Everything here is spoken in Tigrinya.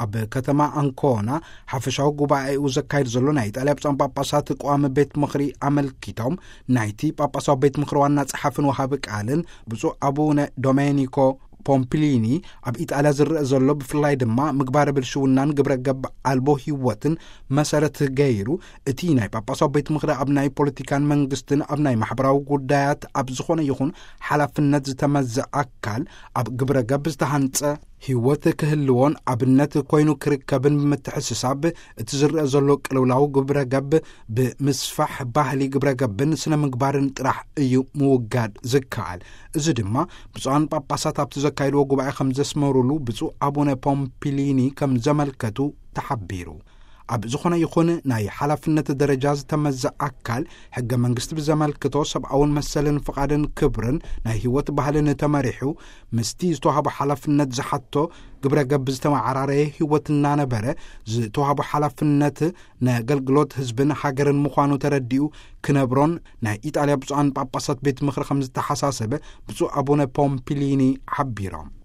ኣብ ከተማ አንኮና ሓፈሻዊ ጉባኤኡ ዘካይድ ዘሎ ናይ ኢጣልያ ብፁዓን ጳጳሳት ቋሚ ቤት ምኽሪ ኣመልኪቶም ናይቲ ጳጳሳዊ ቤት ምኽሪ ዋና ጸሓፍን ወሃቢ ቃልን ብፁዕ አቡነ ዶሜኒኮ ፖምፒሊኒ ኣብ ኢጣልያ ዝርአ ዘሎ ብፍላይ ድማ ምግባረ ብልሽውናን ግብረ ገብ ኣልቦ ህይወትን መሰረት ገይሩ እቲ ናይ ጳጳሳዊ ቤት ምኽሪ ኣብ ናይ ፖለቲካን መንግስትን ኣብ ናይ ማሕበራዊ ጉዳያት ኣብ ዝኾነ ይኹን ሓላፍነት ዝተመዝእ ኣካል ኣብ ግብረ ገብ ዝተሃንጸ ህይወት ክህልዎን ኣብነት ኮይኑ ክርከብን ብምትሕስሳብ እቲ ዝርአ ዘሎ ቅልውላዊ ግብረ ገብ ብምስፋሕ ባህሊ ግብረ ገብን ስነ ምግባርን ጥራሕ እዩ ምውጋድ ዝከኣል። እዚ ድማ ብፁዓን ጳጳሳት ኣብቲ ዘካይድዎ ጉባኤ ከም ዘስመሩሉ ብፁዕ አቡነ ፖምፒሊኒ ከም ዘመልከቱ ተሓቢሩ። ኣብ ዝኾነ ይኹን ናይ ሓላፍነት ደረጃ ዝተመዝእ ኣካል ሕገ መንግስቲ ብዘመልክቶ ሰብኣውን መሰልን ፍቓድን ክብርን ናይ ህይወት ባህልን ተመሪሑ ምስቲ ዝተዋህቦ ሓላፍነት ዝሓቶ ግብረ ገብ ዝተመዓራረየ ህይወት እናነበረ ዝተዋህቦ ሓላፍነት ንኣገልግሎት ህዝብን ሃገርን ምዃኑ ተረዲኡ ክነብሮን ናይ ኢጣልያ ብፁዓን ጳጳሳት ቤት ምኽሪ ከም ዝተሓሳሰበ ብፁዕ አቡነ ፖምፒሊኒ ሓቢሮም።